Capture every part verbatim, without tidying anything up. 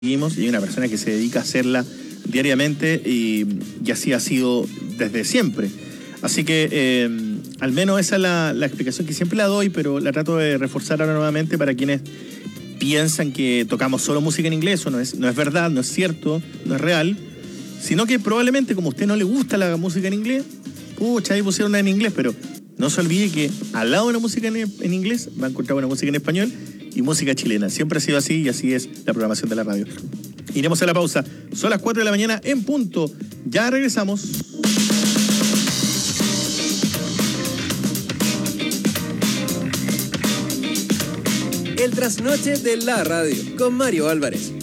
Seguimos, y hay una persona que se dedica a hacerla diariamente y, y así ha sido desde siempre. Así que eh, al menos esa es la, la explicación que siempre la doy, pero la trato de reforzar ahora nuevamente para quienes piensan que tocamos solo música en inglés. Eso no es, no es verdad, no es cierto, no es real, sino que probablemente como a usted no le gusta la música en inglés, pucha, ahí pusieron una en inglés, pero no se olvide que al lado de una música en, en inglés va a encontrar una música en español y música chilena. Siempre ha sido así y así es la programación de la radio. Iremos a la pausa. Son las cuatro de la mañana en punto. Ya regresamos. El trasnoche de la radio con Mario Álvarez.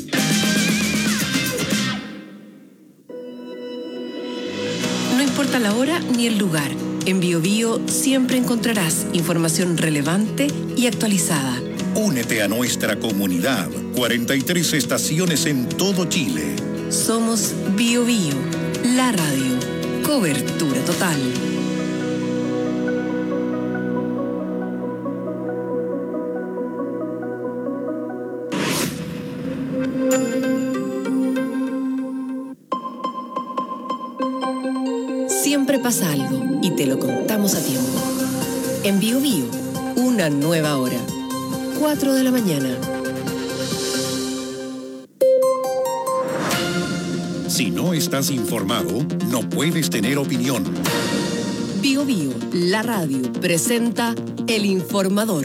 No importa la hora ni el lugar. En Bio Bio siempre encontrarás información relevante y actualizada. Únete a nuestra comunidad. cuarenta y tres estaciones en todo Chile. Somos Bio Bio, la radio. Cobertura total. Siempre pasa algo y te lo contamos a tiempo. En Bio Bio, una nueva hora. cuatro de la mañana. Si no estás informado, no puedes tener opinión. Bio Bio, la radio, presenta El Informador.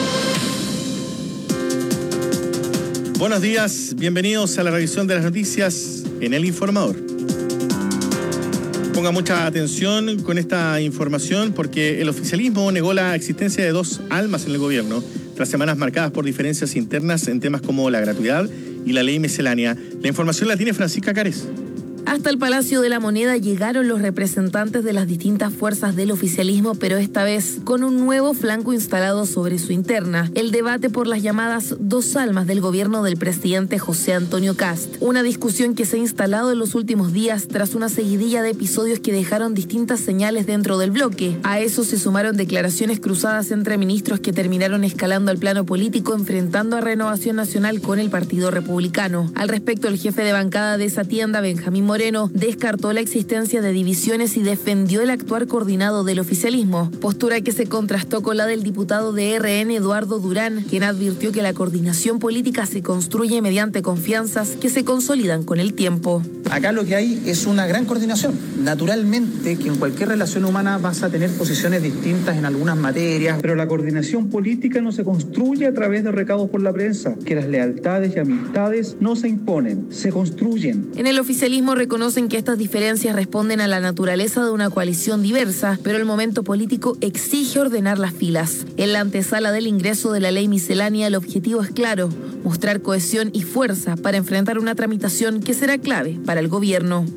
Buenos días, bienvenidos a la revisión de las noticias en El Informador. Ponga mucha atención con esta información porque el oficialismo negó la existencia de dos almas en el gobierno tras semanas marcadas por diferencias internas en temas como la gratuidad y la ley miscelánea. La información la tiene Francisca Cárez. Hasta el Palacio de la Moneda llegaron los representantes de las distintas fuerzas del oficialismo, pero esta vez con un nuevo flanco instalado sobre su interna, el debate por las llamadas dos almas del gobierno del presidente José Antonio Kast. Una discusión que se ha instalado en los últimos días tras una seguidilla de episodios que dejaron distintas señales dentro del bloque. A eso se sumaron declaraciones cruzadas entre ministros que terminaron escalando al plano político, enfrentando a Renovación Nacional con el Partido Republicano. Al respecto, el jefe de bancada de esa tienda, Benjamín Moreno, Moreno descartó la existencia de divisiones y defendió el actuar coordinado del oficialismo, postura que se contrastó con la del diputado de R N, Eduardo Durán, quien advirtió que la coordinación política se construye mediante confianzas que se consolidan con el tiempo. Acá lo que hay es una gran coordinación. Naturalmente que en cualquier relación humana vas a tener posiciones distintas en algunas materias, pero la coordinación política no se construye a través de recados por la prensa, que las lealtades y amistades no se imponen, se construyen. En el oficialismo reconocen que estas diferencias responden a la naturaleza de una coalición diversa, pero el momento político exige ordenar las filas. En la antesala del ingreso de la ley miscelánea, el objetivo es claro: mostrar cohesión y fuerza para enfrentar una tramitación que será clave para el gobierno.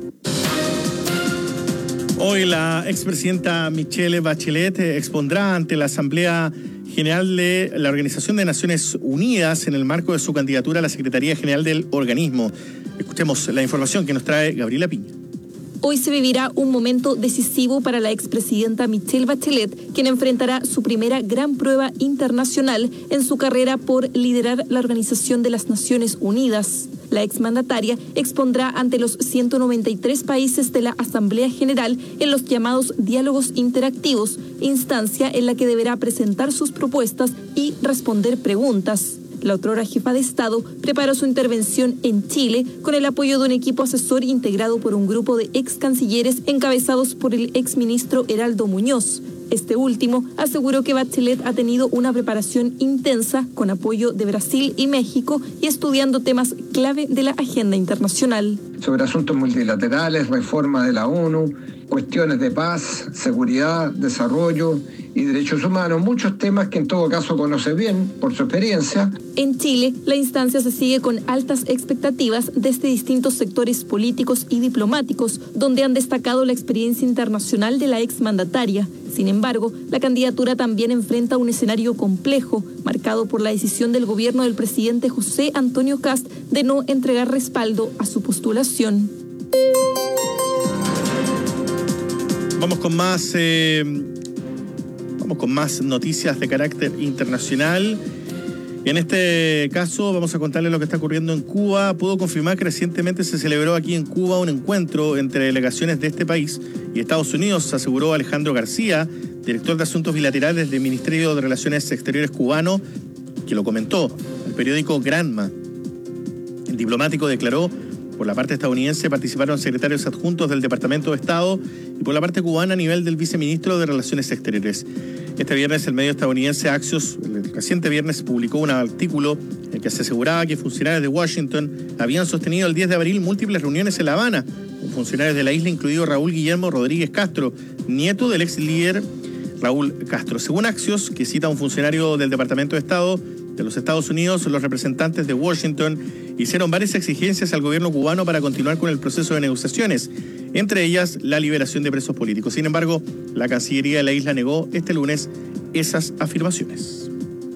Hoy la expresidenta Michelle Bachelet expondrá ante la Asamblea General de la Organización de Naciones Unidas en el marco de su candidatura a la Secretaría General del organismo. Escuchemos la información que nos trae Gabriela Piña. Hoy se vivirá un momento decisivo para la expresidenta Michelle Bachelet, quien enfrentará su primera gran prueba internacional en su carrera por liderar la Organización de las Naciones Unidas. La exmandataria expondrá ante los ciento noventa y tres países de la Asamblea General en los llamados diálogos interactivos, instancia en la que deberá presentar sus propuestas y responder preguntas. La otrora jefa de Estado preparó su intervención en Chile con el apoyo de un equipo asesor integrado por un grupo de ex cancilleres encabezados por el exministro Heraldo Muñoz. Este último aseguró que Bachelet ha tenido una preparación intensa con apoyo de Brasil y México y estudiando temas clave de la agenda internacional. Sobre asuntos multilaterales, reforma de la ONU, cuestiones de paz, seguridad, desarrollo y derechos humanos, muchos temas que en todo caso conoce bien por su experiencia. En Chile, la instancia se sigue con altas expectativas desde distintos sectores políticos y diplomáticos, donde han destacado la experiencia internacional de la exmandataria. Sin embargo, la candidatura también enfrenta un escenario complejo, marcado por la decisión del gobierno del presidente José Antonio Kast de no entregar respaldo a su postulación. Vamos con más, eh, vamos con más noticias de carácter internacional. En este caso vamos a contarles lo que está ocurriendo en Cuba. Pudo confirmar que recientemente se celebró aquí en Cuba un encuentro entre delegaciones de este país y Estados Unidos, aseguró Alejandro García, director de Asuntos Bilaterales del Ministerio de Relaciones Exteriores cubano, que lo comentó al periódico Granma. El diplomático declaró: por la parte estadounidense participaron secretarios adjuntos del Departamento de Estado y por la parte cubana a nivel del viceministro de Relaciones Exteriores. Este viernes el medio estadounidense Axios, el reciente viernes, publicó un artículo en el que se aseguraba que funcionarios de Washington habían sostenido el diez de abril múltiples reuniones en La Habana con funcionarios de la isla, incluido Raúl Guillermo Rodríguez Castro, nieto del ex líder Raúl Castro. Según Axios, que cita a un funcionario del Departamento de Estado de los Estados Unidos, los representantes de Washington hicieron varias exigencias al gobierno cubano para continuar con el proceso de negociaciones, entre ellas la liberación de presos políticos. Sin embargo, la Cancillería de la isla negó este lunes esas afirmaciones.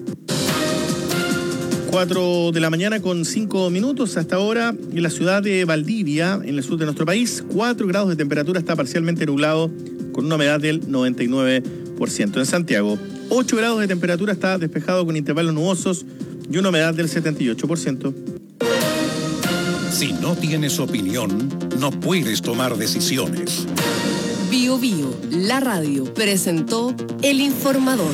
Cuatro de la mañana con cinco minutos hasta ahora en la ciudad de Valdivia, en el sur de nuestro país. Cuatro grados de temperatura, está parcialmente nublado con una humedad del noventa y nueve por ciento. En Santiago, ocho grados de temperatura, está despejado con intervalos nubosos y una humedad del setenta y ocho por ciento. Si no tienes opinión, no puedes tomar decisiones. Bio Bio, la radio, presentó El Informador.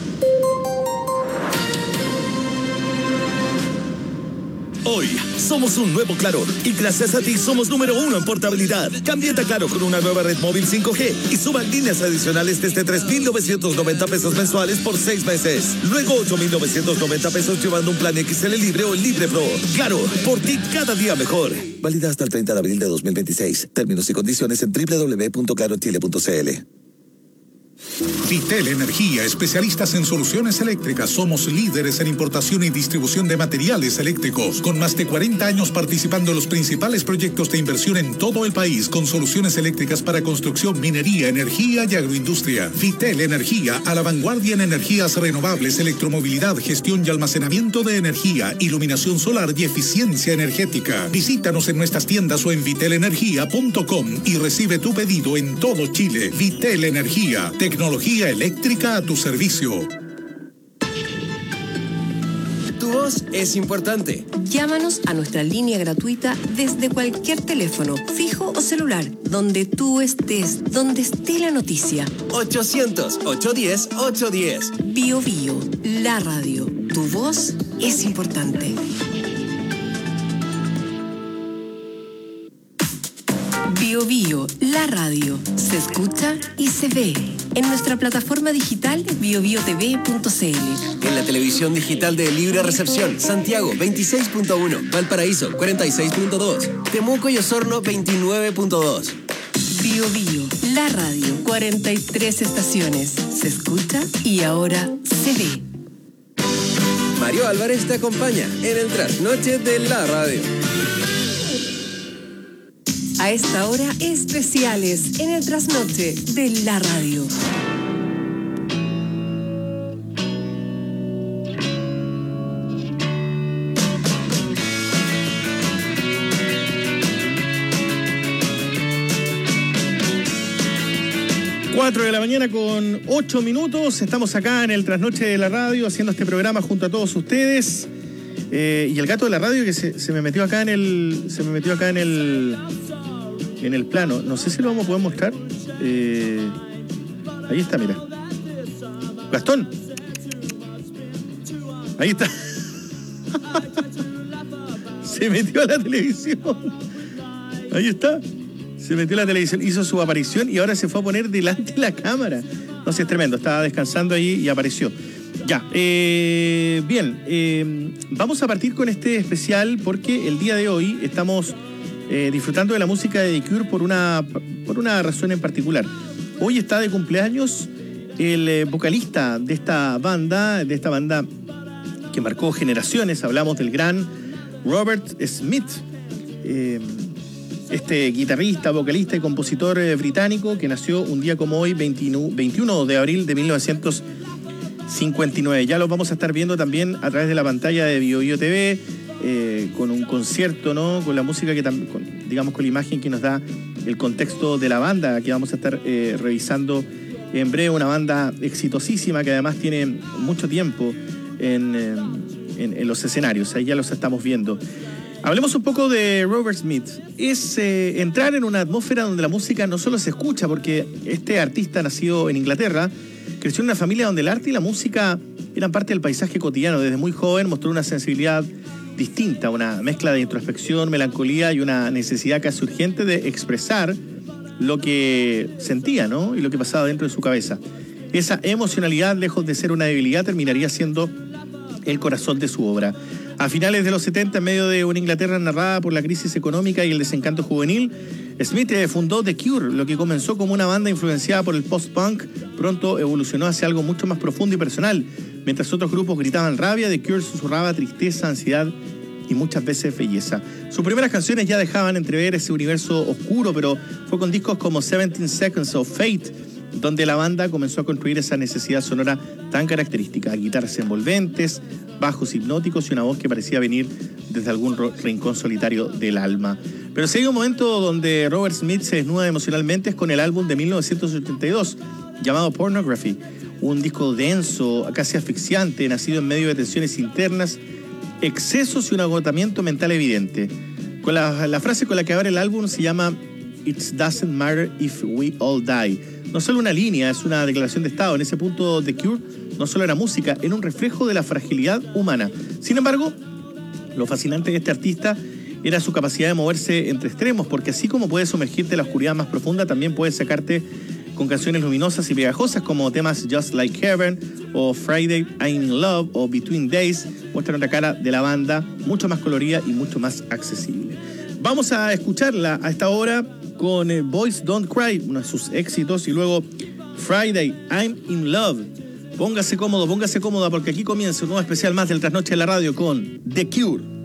Hoy somos un nuevo Claro y gracias a ti somos número uno en portabilidad. Cámbiate a Claro con una nueva red móvil cinco G y suban líneas adicionales desde tres mil novecientos noventa pesos mensuales por seis meses. Luego ocho mil novecientos noventa pesos llevando un plan X L Libre o Libre Pro. Claro, por ti cada día mejor. Válida hasta el treinta de abril de dos mil veintiséis. Términos y condiciones en doble u doble u doble u punto claro chile punto c l. Vitel Energía, especialistas en soluciones eléctricas. Somos líderes en importación y distribución de materiales eléctricos, con más de cuarenta años participando en los principales proyectos de inversión en todo el país, con soluciones eléctricas para construcción, minería, energía y agroindustria. Vitel Energía, a la vanguardia en energías renovables, electromovilidad, gestión y almacenamiento de energía, iluminación solar y eficiencia energética. Visítanos en nuestras tiendas o en vitel energía punto com y recibe tu pedido en todo Chile. Vitel Energía, tecnología eléctrica a tu servicio. Tu voz es importante. Llámanos a nuestra línea gratuita desde cualquier teléfono, fijo o celular, donde tú estés, donde esté la noticia. ochocientos, ochocientos diez, ochocientos diez. Bio Bio, la radio. Tu voz es importante. Bio Bio, la radio. Se escucha y se ve. En nuestra plataforma digital bio bio t v punto c l. En la televisión digital de Libre Recepción, Santiago veintiséis punto uno, Valparaíso cuarenta y seis punto dos, Temuco y Osorno veintinueve punto dos. Bio Bio, la radio. cuarenta y tres estaciones. Se escucha y ahora se ve. Mario Álvarez te acompaña en el trasnoche de la radio. A esta hora, especiales en el trasnoche de la radio. Cuatro de la mañana con ocho minutos. Estamos acá en el trasnoche de la radio haciendo este programa junto a todos ustedes. Eh, y el gato de la radio que se, se me metió acá en el. Se me metió acá en el. En el plano. No sé si lo vamos a poder mostrar. Eh, ahí está, mira. Gastón. Ahí está. Se metió a la televisión. Ahí está. Se metió a la televisión, hizo su aparición y ahora se fue a poner delante de la cámara. No sé, es tremendo. Estaba descansando ahí y apareció. Ya, eh, bien, eh, vamos a partir con este especial porque el día de hoy estamos eh, disfrutando de la música de The Cure por una, por una razón en particular. Hoy está de cumpleaños el eh, vocalista de esta banda, de esta banda que marcó generaciones. Hablamos del gran Robert Smith, eh, este guitarrista, vocalista y compositor eh, británico que nació un día como hoy, veintiuno de abril de mil novecientos cincuenta y nueve. Ya lo vamos a estar viendo también a través de la pantalla de Bio Bio T V, eh, con un concierto, ¿no? Con la música que también, digamos, con la imagen que nos da el contexto de la banda que vamos a estar eh, revisando en breve. Una banda exitosísima que además tiene mucho tiempo en, eh, en, en los escenarios, ahí ya los estamos viendo. Hablemos un poco de Robert Smith. Es eh, entrar en una atmósfera donde la música no solo se escucha, porque este artista nacido en Inglaterra, creció en una familia donde el arte y la música eran parte del paisaje cotidiano. Desde muy joven mostró una sensibilidad distinta, una mezcla de introspección, melancolía y una necesidad casi urgente de expresar lo que sentía, ¿no? Y lo que pasaba dentro de su cabeza. Esa emocionalidad, lejos de ser una debilidad, terminaría siendo el corazón de su obra. A finales de los setenta, en medio de una Inglaterra narrada por la crisis económica y el desencanto juvenil, Smith fundó The Cure. Lo que comenzó como una banda influenciada por el post-punk pronto evolucionó hacia algo mucho más profundo y personal. Mientras otros grupos gritaban rabia, The Cure susurraba tristeza, ansiedad y muchas veces belleza. Sus primeras canciones ya dejaban entrever ese universo oscuro, pero fue con discos como seventeen Seconds of Fate donde la banda comenzó a construir esa necesidad sonora tan característica. Guitarras envolventes, bajos hipnóticos y una voz que parecía venir desde algún rincón solitario del alma. Pero si hay un momento donde Robert Smith se desnuda emocionalmente es con el álbum de mil novecientos ochenta y dos llamado Pornography, un disco denso, casi asfixiante, nacido en medio de tensiones internas, excesos y un agotamiento mental evidente. Con la, la frase con la que abre el álbum se llama It doesn't matter if we all die. No solo una línea, es una declaración de estado. En ese punto, The Cure no solo era música, era un reflejo de la fragilidad humana. Sin embargo, lo fascinante de este artista era su capacidad de moverse entre extremos, porque así como puede sumergirte en la oscuridad más profunda, también puede sacarte con canciones luminosas y pegajosas como temas Just Like Heaven o Friday I'm in Love o Between Days. Muestran otra cara de la banda, mucho más colorida y mucho más accesible. Vamos a escucharla a esta hora con eh, Boys Don't Cry, uno de sus éxitos, y luego Friday I'm in Love. Póngase cómodo, póngase cómoda, porque aquí comienza un nuevo especial más del Trasnoche de la Radio con The Cure.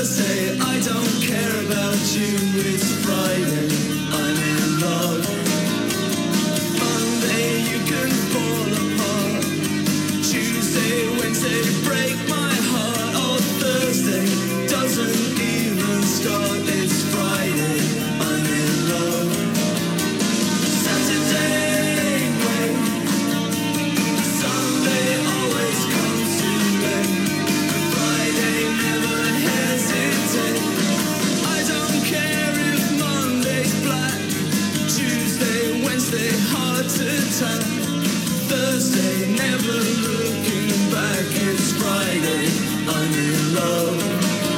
Thursday, I don't care about you. It's Friday, I'm in love. Monday, you can fall apart. Tuesday, Wednesday, break my heart. Oh, Thursday doesn't even start. It's Friday, I'm in love. Saturday, wait. Sunday always comes too late. Friday never hesitate. I don't care if Monday's black. Tuesday, Wednesday, hard to tell. Thursday, never looking back. It's Friday, I'm in love.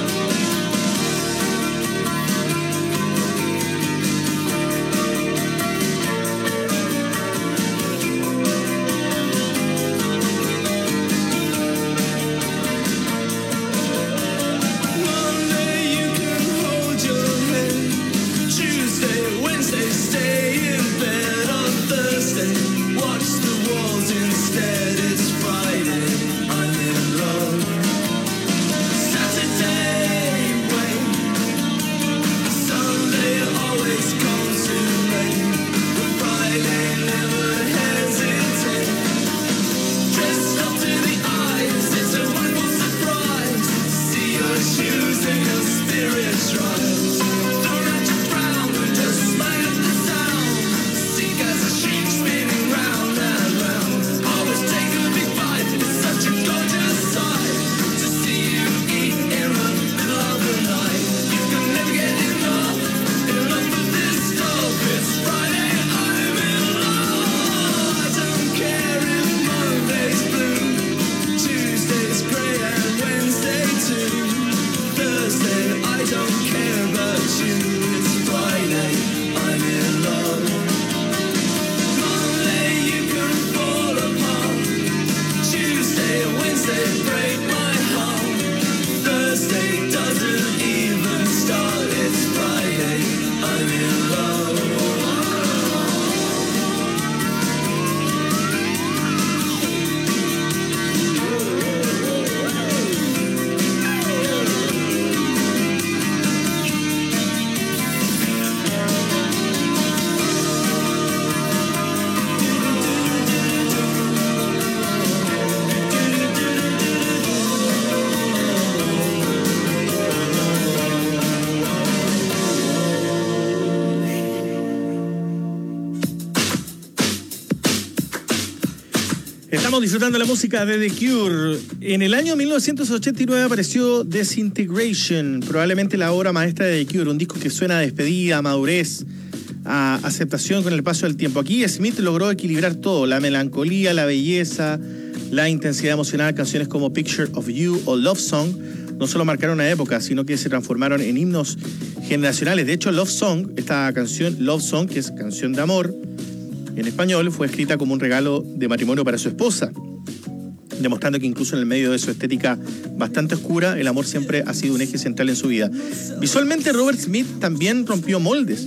Estamos disfrutando la música de The Cure. En el año mil novecientos ochenta y nueve apareció Disintegration, probablemente la obra maestra de The Cure, un disco que suena a despedida, a madurez, a aceptación con el paso del tiempo. Aquí Smith logró equilibrar todo, la melancolía, la belleza, la intensidad emocional. Canciones como Picture of You o Love Song no solo marcaron una época, sino que se transformaron en himnos generacionales. De hecho, Love Song, esta canción, Love Song, que es canción de amor, en español, fue escrita como un regalo de matrimonio para su esposa, demostrando que incluso en el medio de su estética bastante oscura, el amor siempre ha sido un eje central en su vida. Visualmente, Robert Smith también rompió moldes.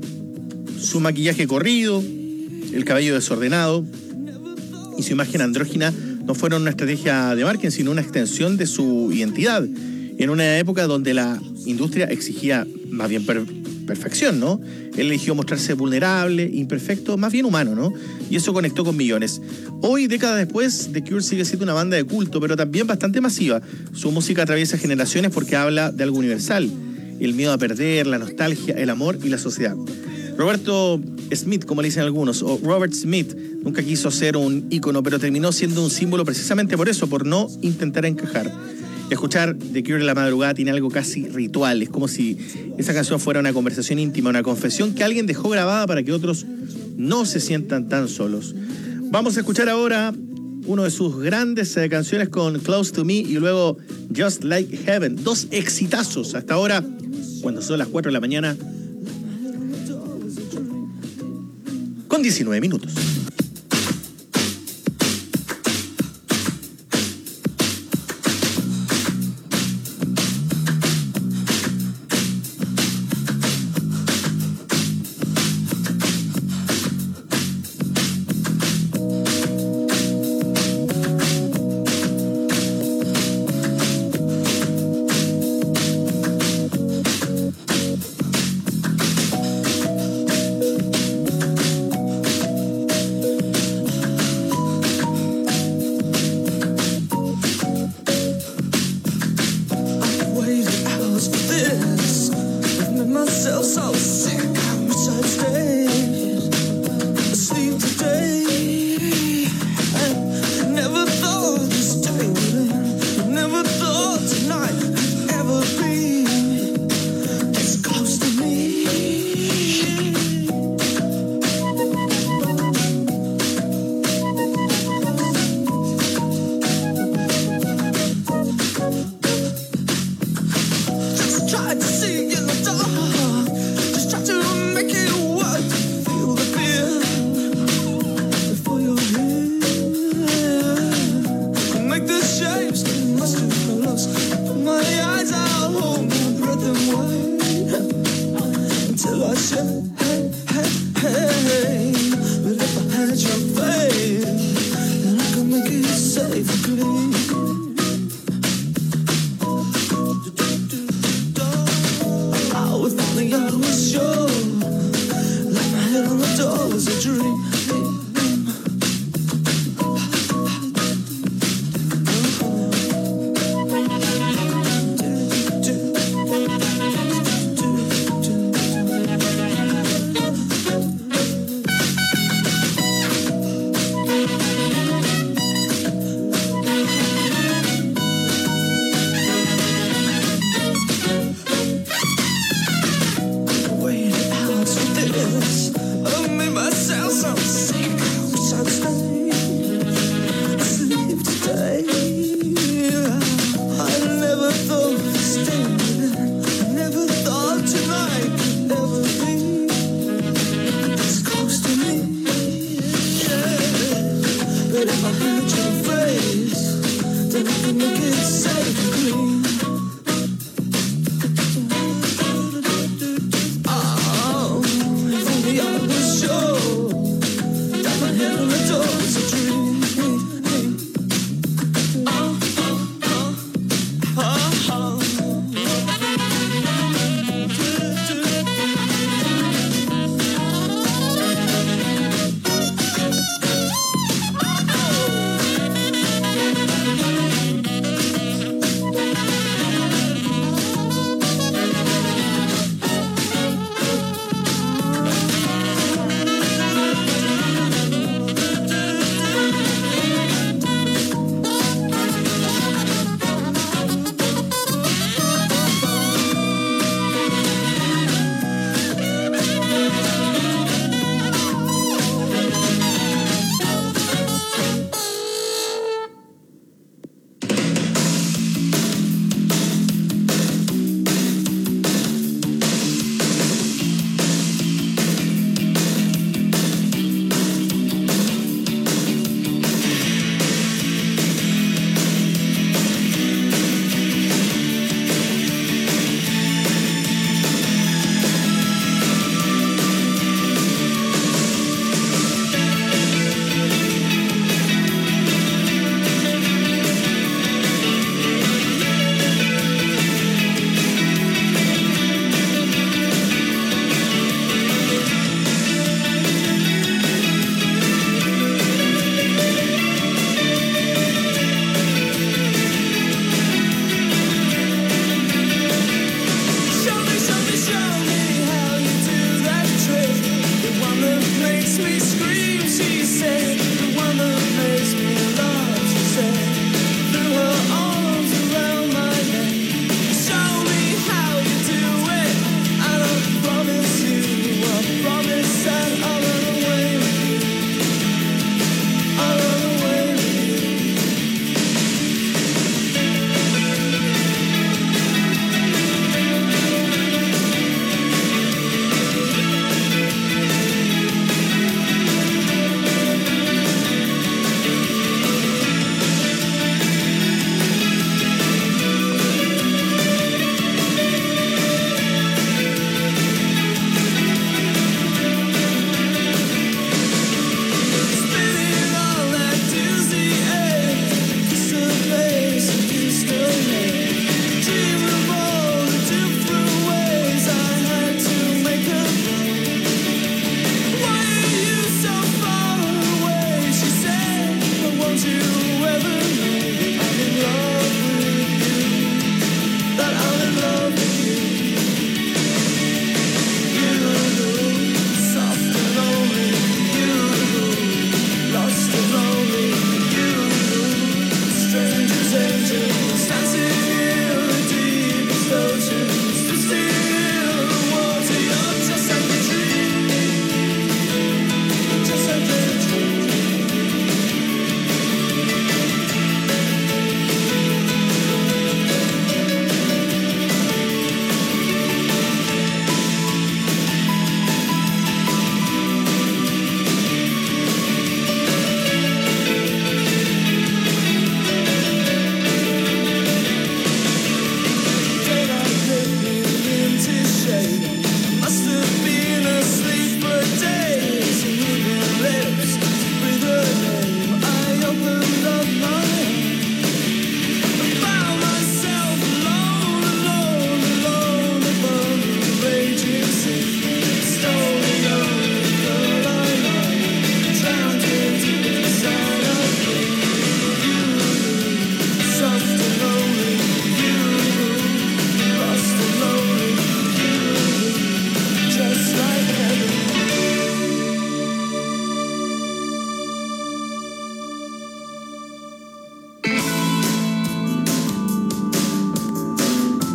Su maquillaje corrido, el cabello desordenado y su imagen andrógina no fueron una estrategia de marketing, sino una extensión de su identidad, en una época donde la industria exigía más bien per perfección, ¿no? Él eligió mostrarse vulnerable, imperfecto, más bien humano, ¿no? Y eso conectó con millones. Hoy, décadas después, The Cure sigue siendo una banda de culto, pero también bastante masiva. Su música atraviesa generaciones porque habla de algo universal: el miedo a perder, la nostalgia, el amor y la sociedad. Roberto Smith, como le dicen algunos, o Robert Smith, nunca quiso ser un ícono, pero terminó siendo un símbolo precisamente por eso, por no intentar encajar. Escuchar The Cure en la madrugada tiene algo casi ritual. Es como si esa canción fuera una conversación íntima, una confesión que alguien dejó grabada para que otros no se sientan tan solos. Vamos a escuchar ahora uno de sus grandes eh, canciones con Close to Me y luego Just Like Heaven. Dos exitazos hasta ahora, cuando son las cuatro de la mañana, con diecinueve minutos. make it safe and clean. Oh, if only I was sure. Like my head on the door was a dream.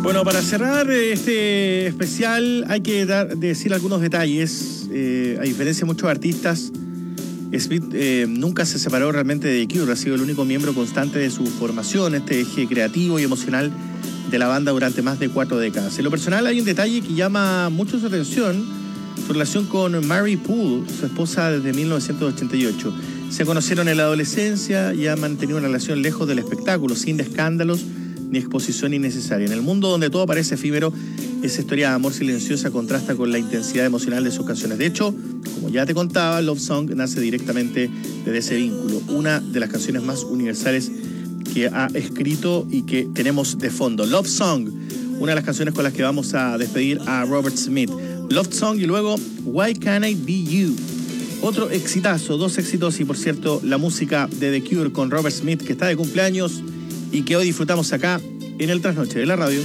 Bueno, para cerrar este especial hay que dar, decir algunos detalles. Eh, a diferencia de muchos artistas, Smith eh, nunca se separó realmente de The Cure. Ha sido el único miembro constante de su formación, este eje creativo y emocional de la banda durante más de cuatro décadas. En lo personal hay un detalle que llama mucho su atención: su relación con Mary Poole, su esposa desde mil novecientos ochenta y ocho. Se conocieron en la adolescencia y han mantenido una relación lejos del espectáculo, sin escándalos ni exposición innecesaria. En el mundo donde todo parece efímero, esa historia de amor silenciosa contrasta con la intensidad emocional de sus canciones. De hecho, como ya te contaba, Love Song nace directamente de ese vínculo, una de las canciones más universales que ha escrito y que tenemos de fondo. Love Song, una de las canciones con las que vamos a despedir a Robert Smith. Love Song y luego Why Can't I Be You. Otro exitazo, dos éxitos, y por cierto, la música de The Cure con Robert Smith, que está de cumpleaños y que hoy disfrutamos acá en el Trasnoche de la Radio.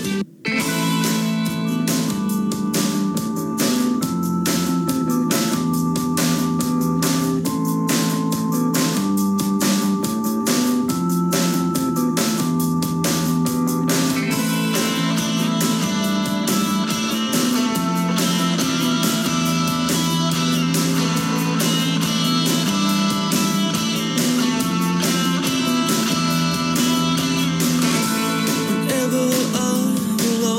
Whenever I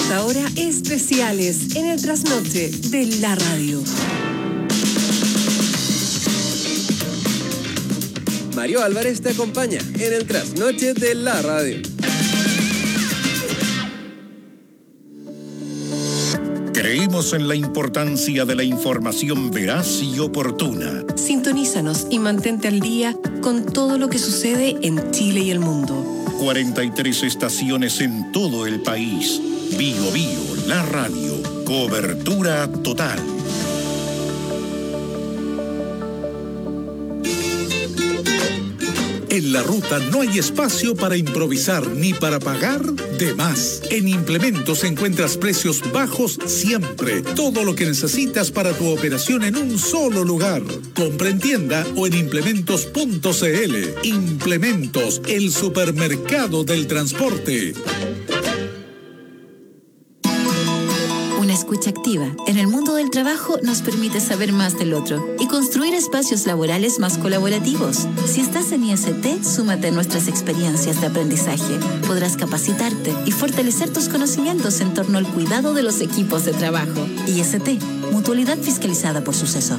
esta hora especiales en el trasnoche de la radio. Mario Álvarez te acompaña en el trasnoche de la radio. Creemos en la importancia de la información veraz y oportuna. Sintonízanos y mantente al día con todo lo que sucede en Chile y el mundo. cuarenta y tres estaciones en todo el país. Bio Bio, la radio. Cobertura total. En la ruta no hay espacio para improvisar ni para pagar de más. En Implementos encuentras precios bajos siempre. Todo lo que necesitas para tu operación en un solo lugar. Compra en tienda o en implementos punto c l. Implementos, el supermercado del transporte. Una escucha activa en el mundo del trabajo nos permite saber más del otro y construir espacios laborales más colaborativos. Si estás en I S T, súmate a nuestras experiencias de aprendizaje. Podrás capacitarte y fortalecer tus conocimientos en torno al cuidado de los equipos de trabajo. I S T, mutualidad fiscalizada por Suceso.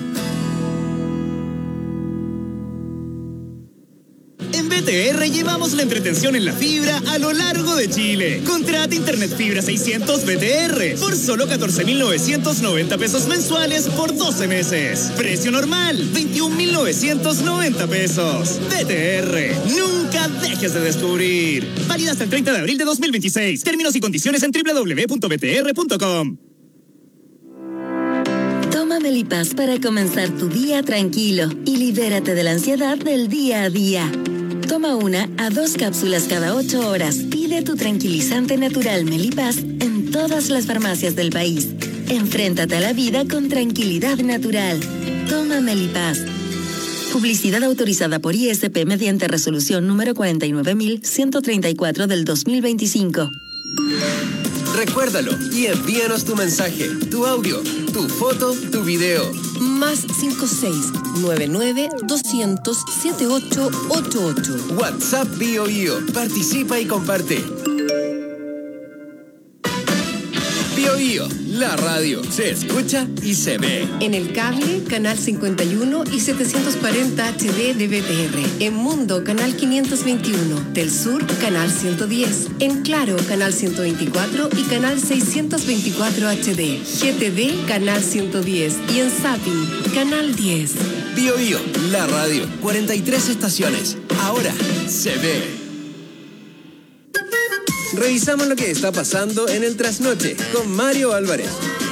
En B T R llevamos la entretención en la fibra a lo largo de Chile. Contrata Internet Fibra seiscientos B T R por solo catorce mil novecientos noventa pesos mensuales por doce meses. Precio normal, veintiún mil novecientos noventa pesos. B T R, nunca dejes de descubrir. Válida hasta el treinta de abril de dos mil veintiséis. Términos y condiciones en doble u doble u doble u punto b t r punto com. Toma Melipaz para comenzar tu día tranquilo y libérate de la ansiedad del día a día. Toma una a dos cápsulas cada ocho horas. Pide tu tranquilizante natural Melipaz en todas las farmacias del país. Enfréntate a la vida con tranquilidad natural. Toma Melipaz. Publicidad autorizada por I S P mediante resolución número cuarenta y nueve mil ciento treinta y cuatro del dos mil veinticinco. Recuérdalo y envíanos tu mensaje, tu audio, tu foto, tu video. Más cinco seis nueve nueve doscientos setenta y ocho ochenta y ocho. WhatsApp Bio Bio. Participa y comparte. Bio Bio, la radio. Se escucha y se ve. En el cable, canal cincuenta y uno y setecientos cuarenta H D de B T R. En Mundo, canal quinientos veintiuno. Del Sur, canal ciento diez. En Claro, canal ciento veinticuatro y canal seiscientos veinticuatro H D. G T D, canal ciento diez. Y en Zapping, canal diez. Bio Bio, la radio. cuarenta y tres estaciones. Ahora se ve. Revisamos lo que está pasando en el trasnoche con Mario Álvarez.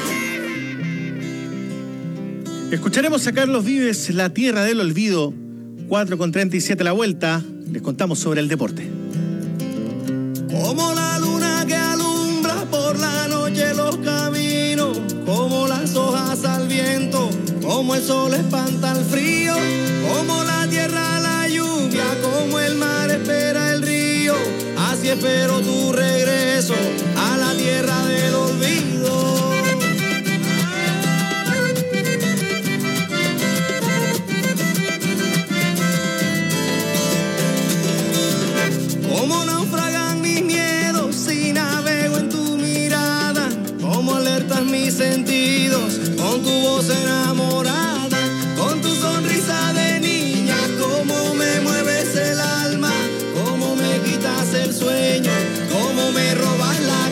Escucharemos a Carlos Vives, La Tierra del Olvido, cuatro con treinta y siete la vuelta. Les contamos sobre el deporte. Como la luna que alumbra por la noche los caminos, como las hojas al viento, como el sol espanta el frío, como la tierra la lluvia, como el mar espera el río, así espero tu regreso a la tierra del olvido. Como naufragan mis miedos si navego en tu mirada, como alertas mis sentidos con tu voz enamorada, con tu sonrisa de niña, como me mueves el alma, como me quitas el sueño, como me robas la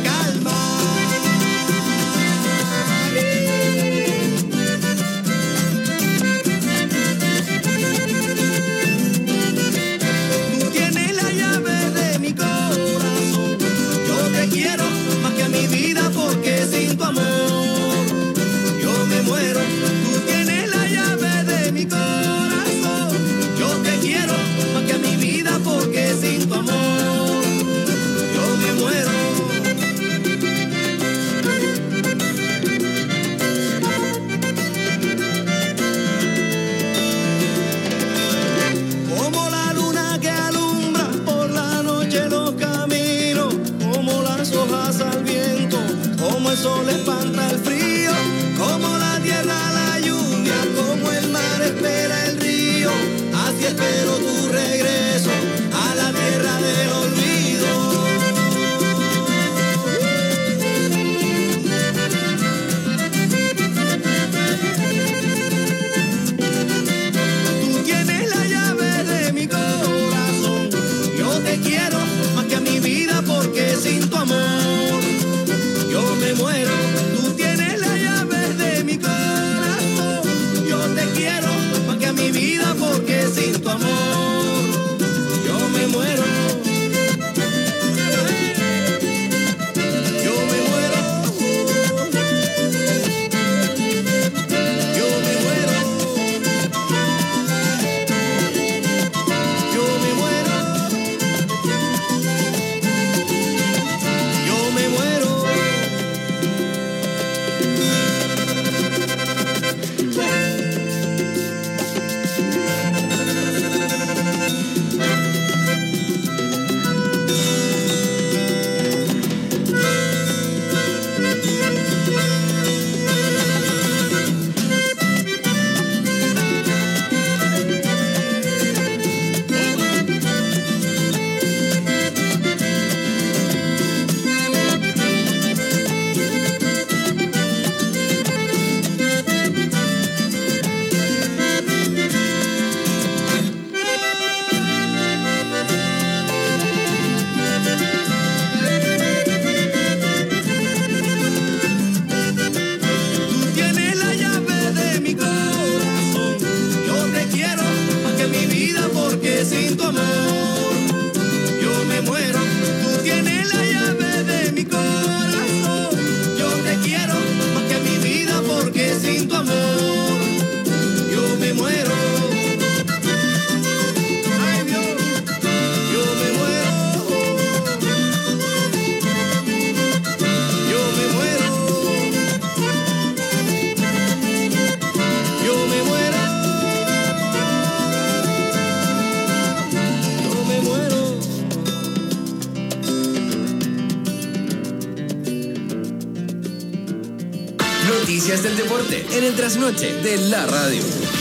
Noticias del deporte en el trasnoche de la radio.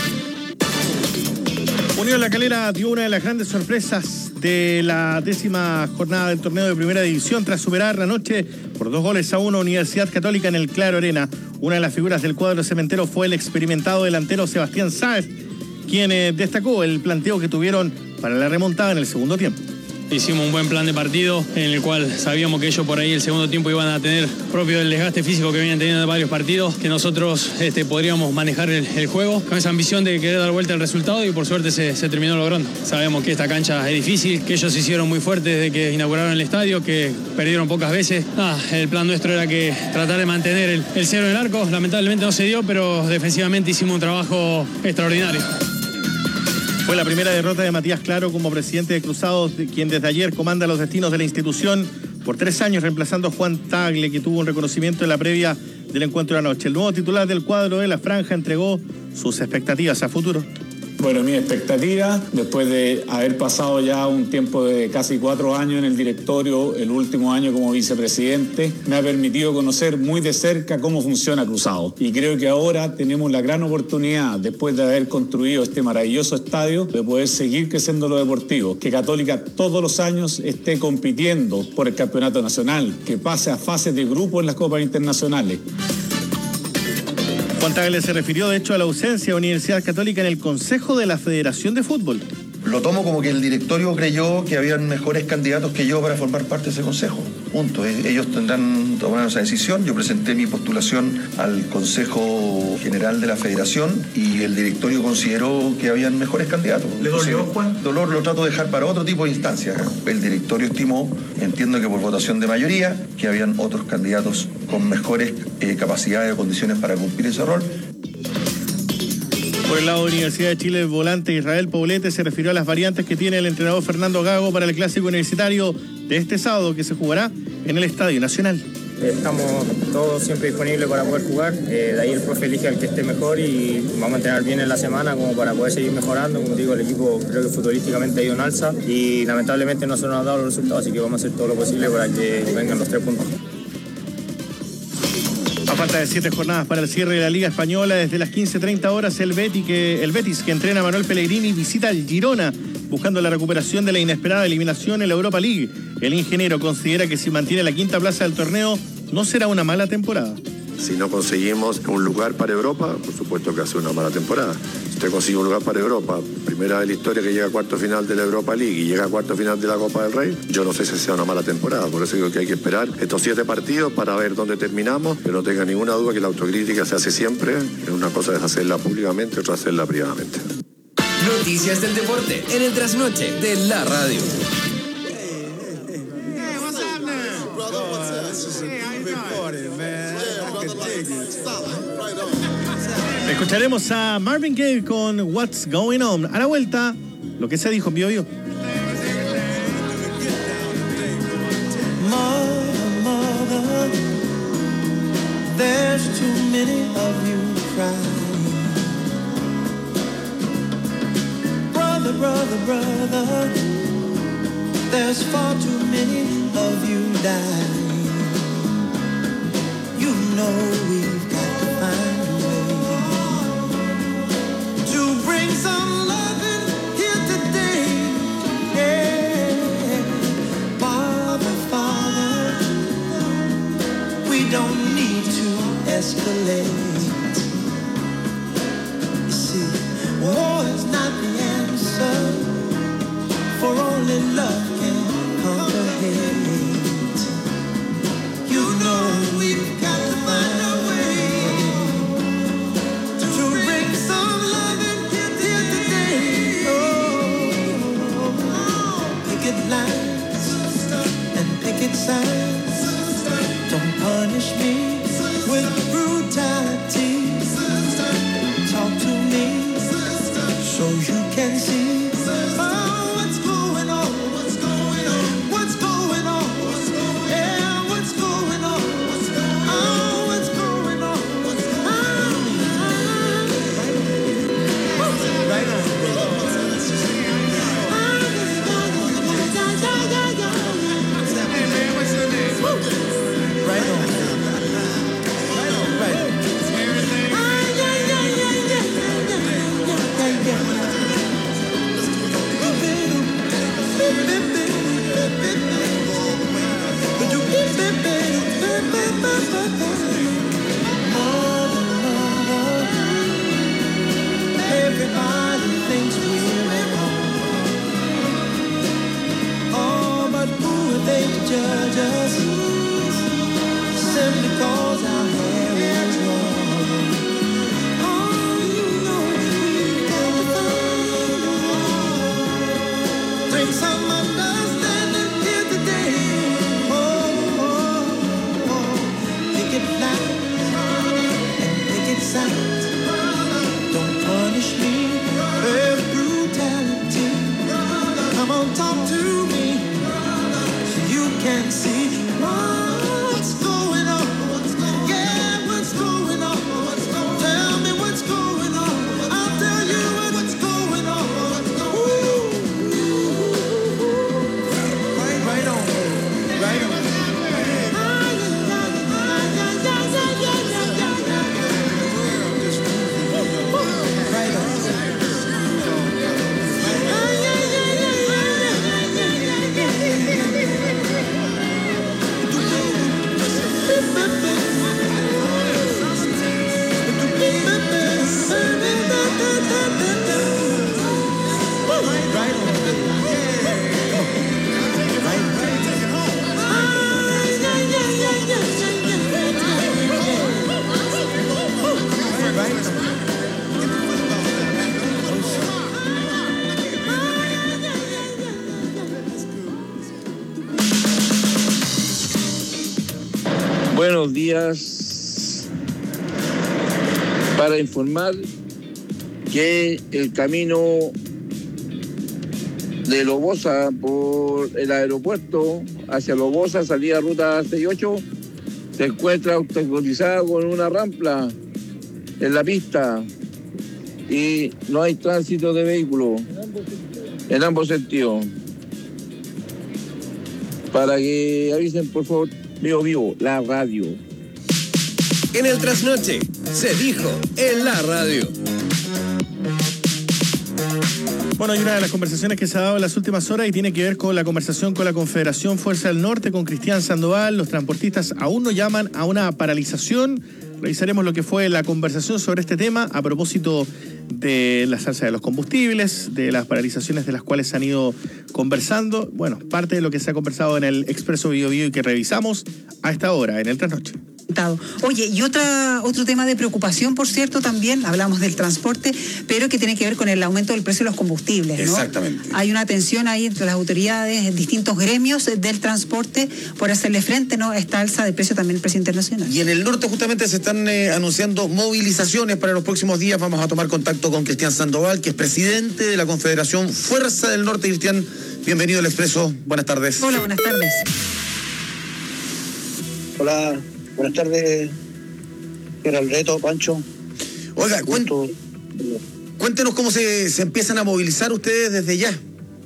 Unión La Calera dio una de las grandes sorpresas de la décima jornada del torneo de primera división tras superar anoche por dos goles a uno Universidad Católica en el Claro Arena. Una de las figuras del cuadro cementero fue el experimentado delantero Sebastián Sáez, quien eh, destacó el planteo que tuvieron para la remontada en el segundo tiempo. Hicimos un buen plan de partido en el cual sabíamos que ellos por ahí el segundo tiempo iban a tener propio el desgaste físico que venían teniendo de varios partidos, que nosotros este, podríamos manejar el, el juego con esa ambición de querer dar vuelta al resultado y por suerte se, se terminó logrando. Sabemos que esta cancha es difícil, que ellos se hicieron muy fuertes desde que inauguraron el estadio, que perdieron pocas veces. Ah, el plan nuestro era que tratar de mantener el, el cero en el arco, lamentablemente no se dio, pero defensivamente hicimos un trabajo extraordinario. Fue la primera derrota de Matías Claro como presidente de Cruzados, quien desde ayer comanda los destinos de la institución por tres años, reemplazando a Juan Tagle, que tuvo un reconocimiento en la previa del encuentro de la noche. El nuevo titular del cuadro de la franja entregó sus expectativas a futuro. Bueno, mi expectativa, después de haber pasado ya un tiempo de casi cuatro años en el directorio, el último año como vicepresidente, me ha permitido conocer muy de cerca cómo funciona Cruzado. Y creo que ahora tenemos la gran oportunidad, después de haber construido este maravilloso estadio, de poder seguir creciendo lo deportivo. Que Católica todos los años esté compitiendo por el campeonato nacional, que pase a fases de grupo en las copas internacionales. Juan Tagle se refirió de hecho a la ausencia de Universidad Católica en el Consejo de la Federación de Fútbol. Lo tomo como que el directorio creyó que habían mejores candidatos que yo para formar parte de ese consejo. Punto. Ellos tendrán tomar esa decisión. Yo presenté mi postulación al Consejo General de la Federación y el directorio consideró que habían mejores candidatos. ¿Le dolió, Juan? Dolor lo trato de dejar para otro tipo de instancias. El directorio estimó, entiendo que por votación de mayoría, que habían otros candidatos con mejores eh, capacidades o condiciones para cumplir ese rol. Por el lado de Universidad de Chile, el volante Israel Poblete se refirió a las variantes que tiene el entrenador Fernando Gago para el clásico universitario de este sábado, que se jugará en el Estadio Nacional. Estamos todos siempre disponibles para poder jugar, eh, de ahí el profe elige al que esté mejor y vamos a entrenar bien en la semana como para poder seguir mejorando. Como digo, el equipo creo que futbolísticamente ha ido en alza y lamentablemente no se nos han dado los resultados, así que vamos a hacer todo lo posible para que vengan los tres puntos. A falta de siete jornadas para el cierre de la Liga Española, desde las quince treinta horas el Betis, que, el Betis, que entrena a Manuel Pellegrini, visita al Girona, buscando la recuperación de la inesperada eliminación en la Europa League. El ingeniero considera que si mantiene la quinta plaza del torneo, no será una mala temporada. Si no conseguimos un lugar para Europa, por supuesto que hace una mala temporada. Si usted consigue un lugar para Europa, primera vez en la historia que llega a cuarto final de la Europa League y llega a cuarto final de la Copa del Rey, yo no sé si sea una mala temporada. Por eso digo que hay que esperar estos siete partidos para ver dónde terminamos, pero no tenga ninguna duda que la autocrítica se hace siempre. Una cosa es hacerla públicamente, otra hacerla privadamente. Noticias del deporte en el trasnoche de la radio. Escucharemos a Marvin Gaye con What's Going On. A la vuelta, lo que se dijo en Bio Bio. Mother, mother, there's too many of you crying. Brother, brother, brother, there's far too many of you dying. You know we've got to find bring some loving here today. Yeah. Father, Father, we don't need to escalate. You see, war is not the answer, for only love can conquer hate. You know we've got to find a buenos días para informar que el camino de Lobosa por el aeropuerto hacia Lobosa, salida ruta seis ocho, se encuentra obstaculizado con una rampa en la pista y no hay tránsito de vehículos en ambos sentidos. Para que avisen, por favor, Vivo Vivo, la radio. En el trasnoche, se dijo en la radio. Bueno, hay una de las conversaciones que se ha dado en las últimas horas y tiene que ver con la conversación con la Confederación Fuerza del Norte, con Cristian Sandoval. Los transportistas aún no llaman a una paralización. Revisaremos lo que fue la conversación sobre este tema a propósito de la alza de los combustibles, de las paralizaciones de las cuales se han ido conversando. Bueno, parte de lo que se ha conversado en el Expreso Bio Bio y que revisamos a esta hora en el trasnoche. Oye, y otra, otro tema de preocupación, por cierto, también, hablamos del transporte, pero que tiene que ver con el aumento del precio de los combustibles, ¿no? Exactamente. Hay una tensión ahí entre las autoridades, distintos gremios del transporte, por hacerle frente, ¿no?, a esta alza de precio también el precio internacional. Y en el norte justamente se están eh, anunciando movilizaciones para los próximos días. Vamos a tomar contacto con Cristian Sandoval, que es presidente de la Confederación Fuerza del Norte. Cristian, bienvenido al Expreso. Buenas tardes. Hola, buenas tardes. Hola. Buenas tardes, Geraldo, Pancho. Oiga, cuento, cuéntenos cómo se, se empiezan a movilizar ustedes desde ya.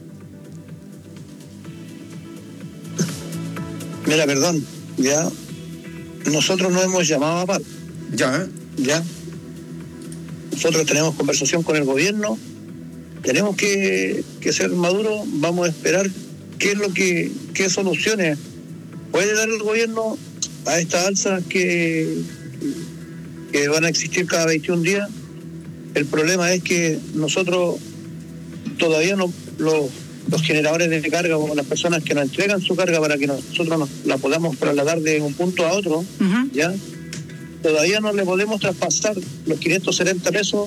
Mira, perdón, ya nosotros no hemos llamado a paro. Ya, ya. Nosotros tenemos conversación con el gobierno, tenemos que, que ser maduros, vamos a esperar qué es lo que, qué soluciones puede dar el gobierno a estas alzas que, que van a existir cada veintiún días. El problema es que nosotros todavía no, los, los generadores de carga o las personas que nos entregan su carga para que nosotros nos, la podamos trasladar de un punto a otro, uh-huh. ya todavía no le podemos traspasar los quinientos setenta pesos.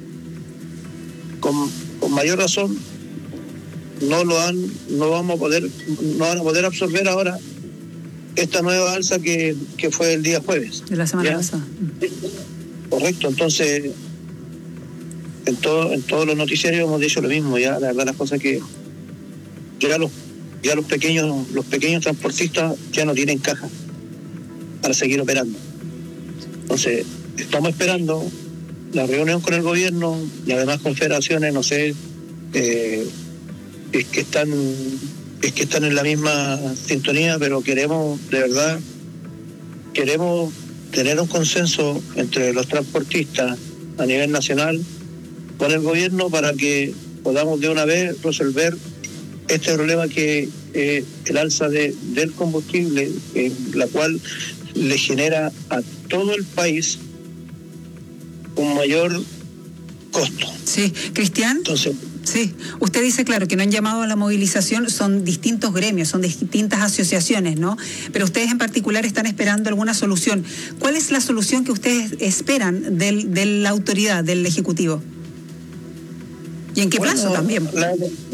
Con, con mayor razón no lo han, no vamos a poder, no van a poder absorber ahora esta nueva alza que, que fue el día jueves. De la semana pasada. Correcto, entonces en todo, en todos los noticiarios hemos dicho lo mismo, ya la verdad las cosas que ya los, ya los pequeños, los pequeños transportistas ya no tienen caja para seguir operando. Entonces, estamos esperando la reunión con el gobierno, las demás confederaciones, no sé, eh, es que están es que están en la misma sintonía, pero queremos, de verdad, queremos tener un consenso entre los transportistas a nivel nacional con el gobierno para que podamos de una vez resolver este problema que eh, el alza de, del combustible, eh, la cual le genera a todo el país un mayor costo. Sí, Cristian. Entonces, sí, usted dice, claro, que no han llamado a la movilización, son distintos gremios, son distintas asociaciones, ¿no? Pero ustedes en particular están esperando alguna solución. ¿Cuál es la solución que ustedes esperan del, de la autoridad, del Ejecutivo? ¿Y en qué bueno, plazo también? La,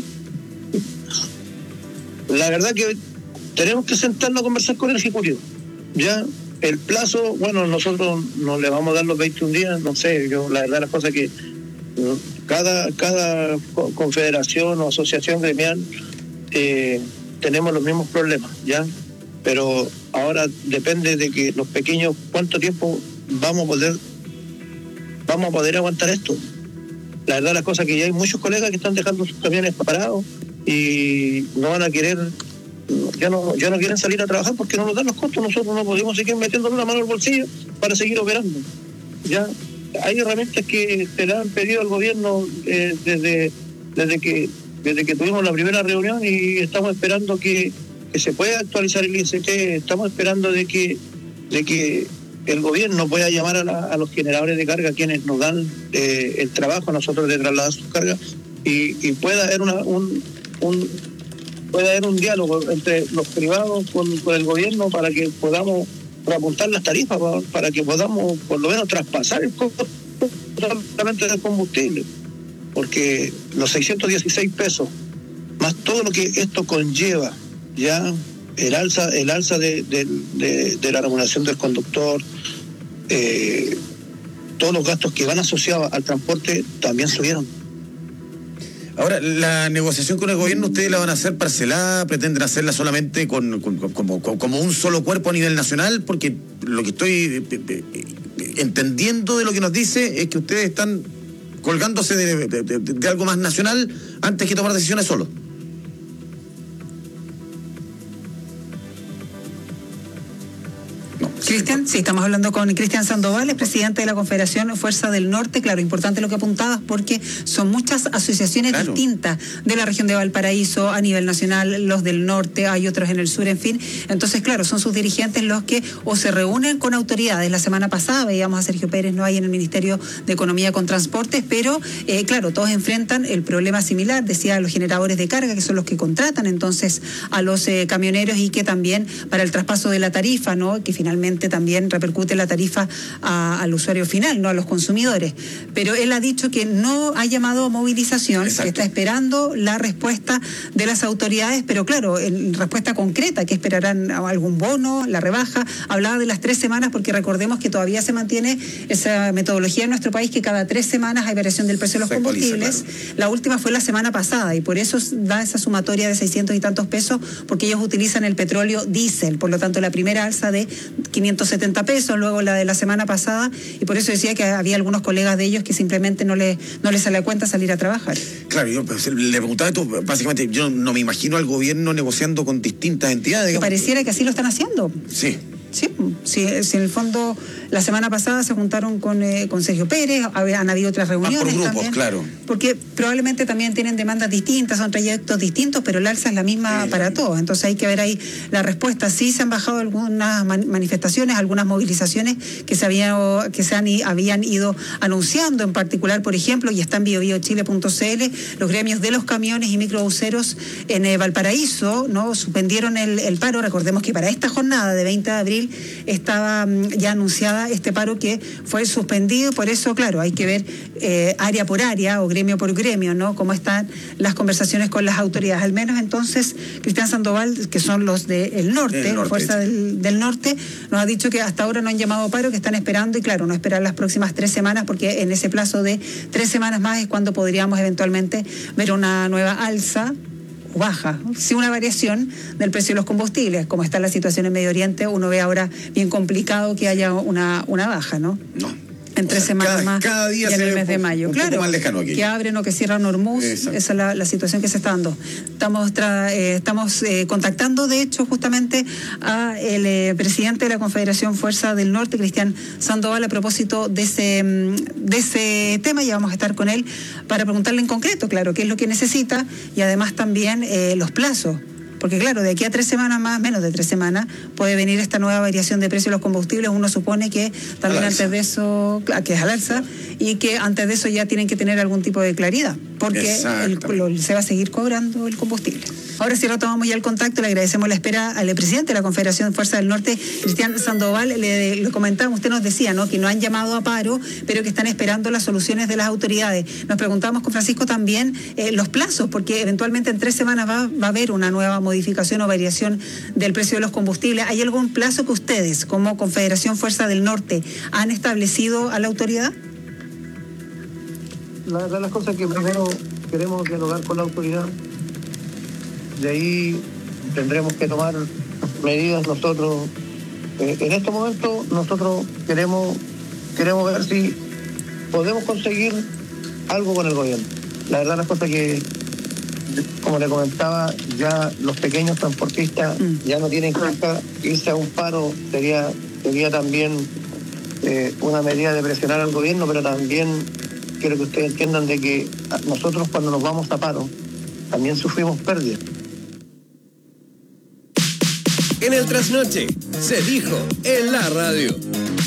la verdad que tenemos que sentarnos a conversar con el Ejecutivo. Ya, el plazo, bueno, nosotros no le vamos a dar los veintiún días, no sé, yo la verdad las cosas que cada cada confederación o asociación gremial eh, tenemos los mismos problemas, ya, pero ahora depende de que los pequeños cuánto tiempo vamos a poder vamos a poder aguantar esto. La verdad las cosas que ya hay muchos colegas que están dejando sus camiones parados y no van a querer ya no ya no quieren salir a trabajar porque no nos dan los costos. Nosotros no podemos seguir metiéndole la mano al bolsillo para seguir operando. Ya hay herramientas que se le han pedido al gobierno eh, desde desde que desde que tuvimos la primera reunión y estamos esperando que, que se pueda actualizar el I S T. Estamos esperando de que de que el gobierno pueda llamar a, la, a los generadores de carga, quienes nos dan eh, el trabajo a nosotros de trasladar sus cargas, y, y pueda haber una, un, un puede haber un diálogo entre los privados con, con el gobierno para que podamos reapuntar las tarifas, para, para que podamos por lo menos traspasar el costo solamente del combustible, porque los seiscientos dieciséis pesos más todo lo que esto conlleva, ya el alza, el alza de, de, de, de la remuneración del conductor, eh, todos los gastos que van asociados al transporte también subieron. Ahora, la negociación con el gobierno, ¿ustedes la van a hacer parcelada? ¿Pretenden hacerla solamente con, con, con, como, como un solo cuerpo a nivel nacional? Porque lo que estoy entendiendo de lo que nos dice es que ustedes están colgándose de, de, de, de algo más nacional antes que tomar decisiones solos. Cristian, sí, estamos hablando con Cristian Sandoval, es presidente de la Confederación Fuerza del Norte. Claro, importante lo que apuntabas porque son muchas asociaciones claro. distintas de la región de Valparaíso a nivel nacional, los del norte, hay otros en el sur, en fin. Entonces, claro, son sus dirigentes los que o se reúnen con autoridades. La semana pasada veíamos a Sergio Pérez, no hay en el Ministerio de Economía con Transportes, pero eh, claro, todos enfrentan el problema similar, decía, los generadores de carga, que son los que contratan entonces a los eh, camioneros y que también para el traspaso de la tarifa, ¿no? Que finalmente también repercute la tarifa a, al usuario final, no a los consumidores. Pero él ha dicho que no ha llamado a movilización, Exacto. que está esperando la respuesta de las autoridades, pero claro, en respuesta concreta, que esperarán algún bono, la rebaja. Hablaba de las tres semanas porque recordemos que todavía se mantiene esa metodología en nuestro país, que cada tres semanas hay variación del precio de los se combustibles. Actualiza, claro. La última fue la semana pasada y por eso da esa sumatoria de seiscientos y tantos pesos, porque ellos utilizan el petróleo diésel, por lo tanto la primera alza de quinientos setenta pesos, luego la de la semana pasada, y por eso decía que había algunos colegas de ellos que simplemente no les no les sale a cuenta salir a trabajar. Claro, yo pues, le preguntaba esto, básicamente yo no me imagino al gobierno negociando con distintas entidades. Que pareciera que así lo están haciendo. Sí. Sí, sí, sí, en el fondo la semana pasada se juntaron con, eh, con Sergio Pérez, han habido otras reuniones. Ah, por grupos, también, claro. Porque probablemente también tienen demandas distintas, son trayectos distintos, pero el alza es la misma sí, para todos. Entonces hay que ver ahí la respuesta. Sí se han bajado algunas man- manifestaciones, algunas movilizaciones que se habían, que se han, habían ido anunciando, en particular, por ejemplo, y está en bio bio chile punto c l, los gremios de los camiones y microbuseros en eh, Valparaíso, ¿no? Suspendieron el, el paro. Recordemos que para esta jornada de veinte de abril estaba ya anunciada este paro que fue suspendido, por eso, claro, hay que ver eh, área por área o gremio por gremio, ¿no? Cómo están las conversaciones con las autoridades. Al menos entonces, Cristian Sandoval, que son los del norte, el norte, Fuerza del, del Norte, nos ha dicho que hasta ahora no han llamado paro, que están esperando y, claro, no esperar las próximas tres semanas, porque en ese plazo de tres semanas más es cuando podríamos eventualmente ver una nueva alza baja, sí, una variación del precio de los combustibles. Como está la situación en Medio Oriente, uno ve ahora bien complicado que haya una, una baja, ¿no? No. En tres o sea, semanas cada, más cada día y en se el mes de un, mayo. Un claro, poco más lejano aquí. Que abren o que cierran Hormuz. Exacto. Esa es la, la situación que se está dando. Estamos tra, eh, estamos eh, contactando, de hecho, justamente a el eh, presidente de la Confederación Fuerza del Norte, Cristian Sandoval, a propósito de ese, de ese tema. Ya vamos a estar con él para preguntarle en concreto, claro, qué es lo que necesita y además también eh, los plazos. Porque claro, de aquí a tres semanas más, menos de tres semanas, puede venir esta nueva variación de precios de los combustibles. Uno supone que también antes de eso, que es al alza, y que antes de eso ya tienen que tener algún tipo de claridad, porque el, lo, se va a seguir cobrando el combustible. Ahora sí retomamos ya el contacto, le agradecemos la espera al presidente de la Confederación Fuerza del Norte, Cristian Sandoval. Le, le comentábamos, usted nos decía, ¿no?, que no han llamado a paro, pero que están esperando las soluciones de las autoridades. Nos preguntábamos con Francisco también eh, los plazos, porque eventualmente en tres semanas va, va a haber una nueva modificación o variación del precio de los combustibles. ¿Hay algún plazo que ustedes, como Confederación Fuerza del Norte, han establecido a la autoridad? La verdad, las cosas que primero queremos dialogar con la autoridad, de ahí tendremos que tomar medidas nosotros. Eh, en este momento nosotros queremos queremos ver si podemos conseguir algo con el gobierno. La verdad, las cosas que, como le comentaba, ya los pequeños transportistas mm. ya no tienen carga. Irse a un paro sería, sería también eh, una medida de presionar al gobierno, pero también quiero que ustedes entiendan de que nosotros cuando nos vamos a paro también sufrimos pérdidas. En el trasnoche se dijo en la radio.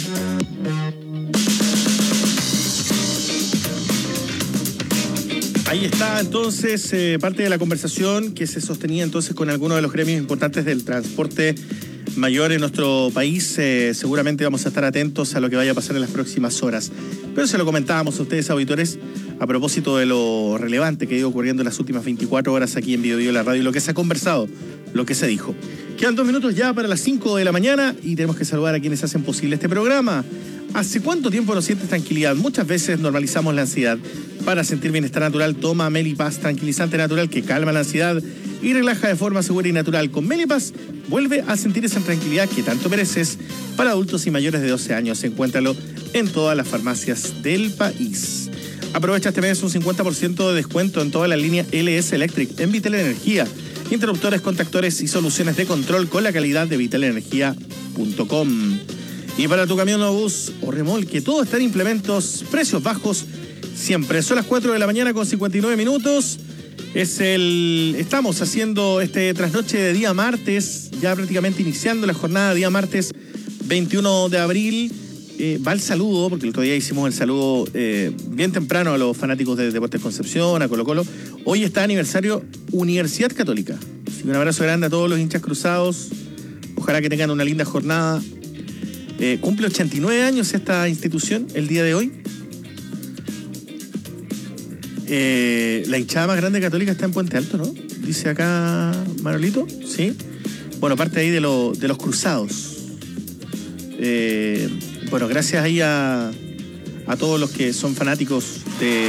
Ahí está entonces eh, parte de la conversación que se sostenía entonces con algunos de los gremios importantes del transporte mayor en nuestro país. Eh, seguramente vamos a estar atentos a lo que vaya a pasar en las próximas horas. Pero se lo comentábamos a ustedes, auditores, a propósito de lo relevante que ha ido ocurriendo en las últimas veinticuatro horas aquí en Bio Bio La Radio, y lo que se ha conversado, lo que se dijo. Quedan dos minutos ya para las cinco de la mañana y tenemos que saludar a quienes hacen posible este programa. ¿Hace cuánto tiempo no sientes tranquilidad? Muchas veces normalizamos la ansiedad. Para sentir bienestar natural, toma Melipaz, tranquilizante natural que calma la ansiedad y relaja de forma segura y natural. Con Melipaz, vuelve a sentir esa tranquilidad que tanto mereces. Para adultos y mayores de doce años, encuéntralo en todas las farmacias del país. Aprovecha este mes un cincuenta por ciento de descuento en toda la línea L S Electric en Vital Energía. Interruptores, contactores y soluciones de control con la calidad de vital energía punto com. Y para tu camión o bus o remolque, todo está en implementos, precios bajos siempre. Son las cuatro de la mañana con cincuenta y nueve minutos. Es el, estamos haciendo este trasnoche de día martes, ya prácticamente iniciando la jornada de día martes veintiuno de abril. Eh, va el saludo, porque el otro día hicimos el saludo eh, bien temprano a los fanáticos de Deportes Concepción, a Colo Colo. Hoy está aniversario Universidad Católica. Así que un abrazo grande a todos los hinchas cruzados. Ojalá que tengan una linda jornada. Eh, cumple ochenta y nueve años esta institución el día de hoy. Eh, la hinchada más grande católica está en Puente Alto, ¿no? Dice acá Manolito, ¿sí? Bueno, parte ahí de, lo, de los cruzados. Eh, bueno, gracias ahí a, a todos los que son fanáticos de